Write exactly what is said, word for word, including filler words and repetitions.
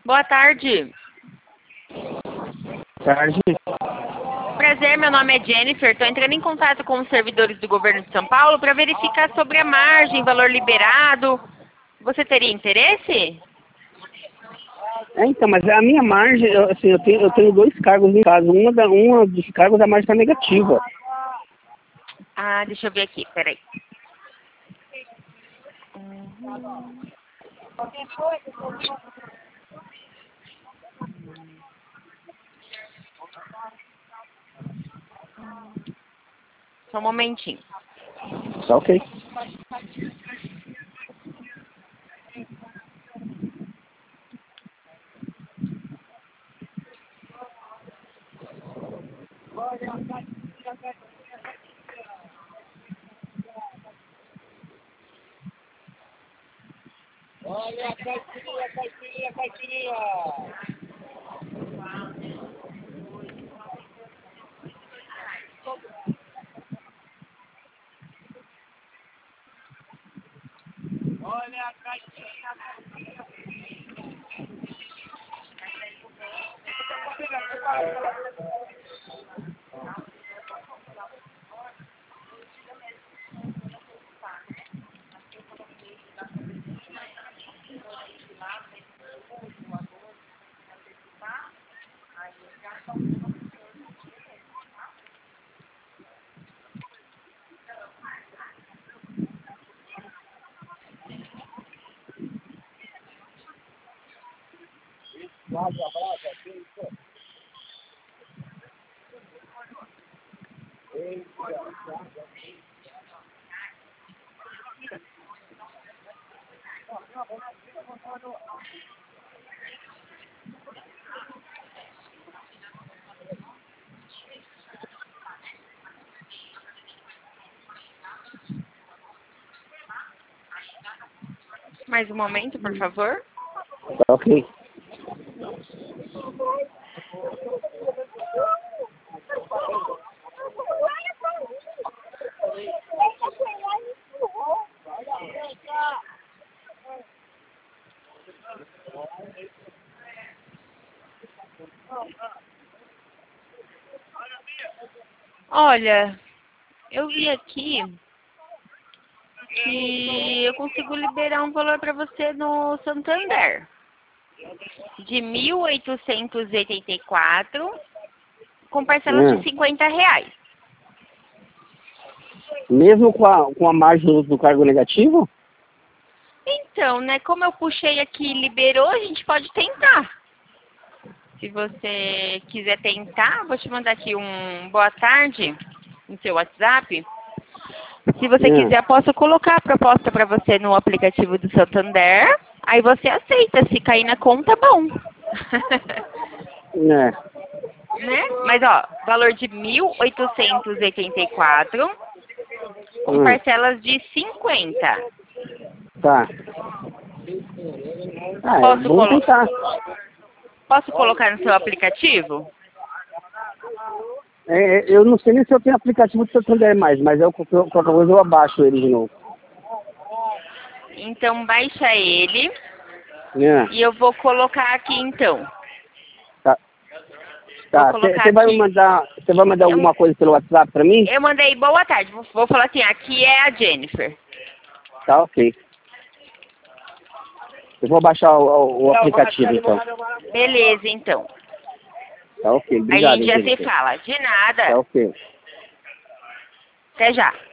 Boa tarde. Tarde. Prazer, meu nome é Jennifer. Estou entrando em contato com os servidores do governo de São Paulo para verificar sobre a margem, valor liberado. Você teria interesse? É, então, mas a minha margem, eu, assim, eu tenho, eu tenho dois cargos em casa. Uma, da, uma dos cargos da margem está negativa. Ah, deixa eu ver aqui, peraí. Uhum. Só um momentinho. Tá ok. Olha a caipirinha, caipirinha, caipirinha! Olha a caipirinha, caipirinha! Brasa, brasa, que isso? Mais um momento, por favor. Tá ok. Olha, eu vi aqui que eu consigo liberar um valor para você no Santander de mil oitocentos e oitenta e quatro com parcelas de Hum. cinquenta reais. Mesmo com a, com a margem do, do cargo negativo? Então, né, como eu puxei aqui e liberou, a gente pode tentar. Se você quiser tentar, vou te mandar aqui um boa tarde no seu WhatsApp. Se você Hum. quiser, posso colocar a proposta para você no aplicativo do Santander. Aí você aceita. Se cair na conta, bom. É. Né? Mas, ó, valor de mil oitocentos e oitenta e quatro com Hum. parcelas de cinquenta. Tá. Ah, é Posso, bom colo tentar. posso colocar no seu aplicativo? É, é, eu não sei nem se eu tenho aplicativo do Santander mais, mas eu, qualquer qualquer coisa eu abaixo ele de novo. Então, baixa ele. É. E eu vou colocar aqui, então. Tá. Vou Tá. colocar Você vai me aqui. mandar, você vai mandar Eu, alguma coisa pelo WhatsApp pra mim? eu mandei boa tarde. Vou, vou falar assim, aqui é a Jennifer. Tá ok. Eu vou baixar o, o, o aplicativo então. Beleza, então. Tá ok. A Obrigado, gente já se Jennifer. fala. De Tá nada. ok. Até já.